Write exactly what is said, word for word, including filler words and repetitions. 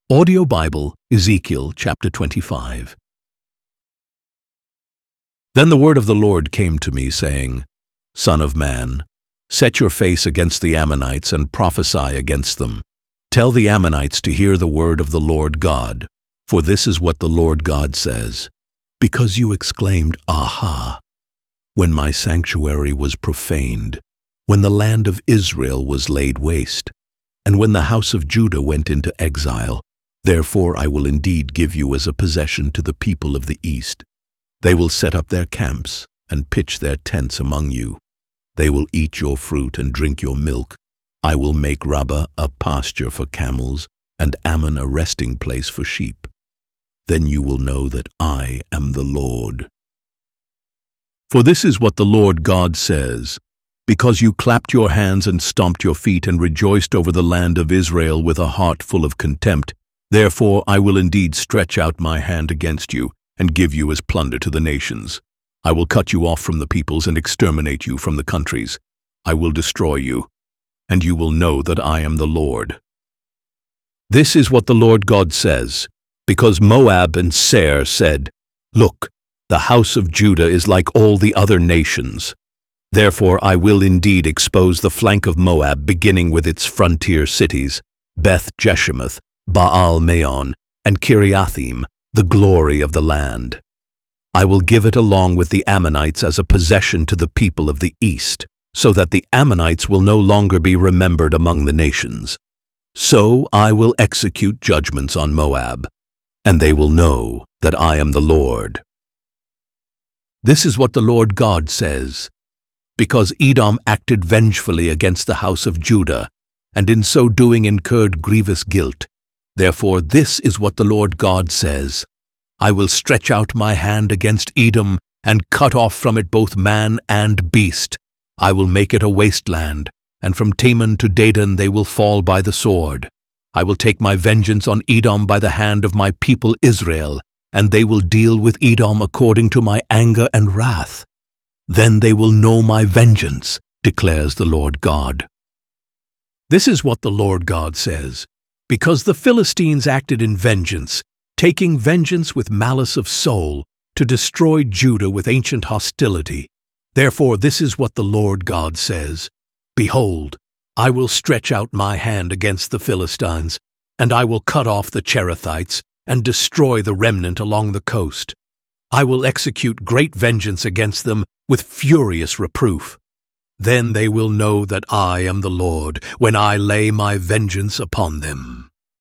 Audio Bible, Ezekiel chapter twenty-five. Then the word of the Lord came to me, saying, Son of man, set your face against the Ammonites and prophesy against them. Tell the Ammonites to hear the word of the Lord God, for this is what the Lord God says. Because you exclaimed, Aha! When my sanctuary was profaned, when the land of Israel was laid waste, and when the house of Judah went into exile, therefore I will indeed give you as a possession to the people of the east. They will set up their camps and pitch their tents among you. They will eat your fruit and drink your milk. I will make Rabbah a pasture for camels and Ammon a resting place for sheep. Then you will know that I am the Lord. For this is what the Lord God says, because you clapped your hands and stomped your feet and rejoiced over the land of Israel with a heart full of contempt, therefore I will indeed stretch out my hand against you and give you as plunder to the nations. I will cut you off from the peoples and exterminate you from the countries. I will destroy you, and you will know that I am the Lord. This is what the Lord God says, because Moab and Seir said, Look, the house of Judah is like all the other nations. Therefore I will indeed expose the flank of Moab, beginning with its frontier cities, Beth Jeshimoth, Baal-Meon, and Kiriathaim, the glory of the land. I will give it along with the Ammonites as a possession to the people of the east, so that the Ammonites will no longer be remembered among the nations. So I will execute judgments on Moab, and they will know that I am the Lord. This is what the Lord God says, because Edom acted vengefully against the house of Judah, and in so doing incurred grievous guilt. Therefore this is what the Lord God says, I will stretch out my hand against Edom and cut off from it both man and beast. I will make it a wasteland, and from Teman to Dedan they will fall by the sword. I will take my vengeance on Edom by the hand of my people Israel, and they will deal with Edom according to my anger and wrath. Then they will know my vengeance, declares the Lord God. This is what the Lord God says, because the Philistines acted in vengeance, taking vengeance with malice of soul, to destroy Judah with ancient hostility. Therefore this is what the Lord God says, Behold, I will stretch out my hand against the Philistines, and I will cut off the Cherethites, and destroy the remnant along the coast. I will execute great vengeance against them with furious reproof. Then they will know that I am the Lord, when I lay my vengeance upon them.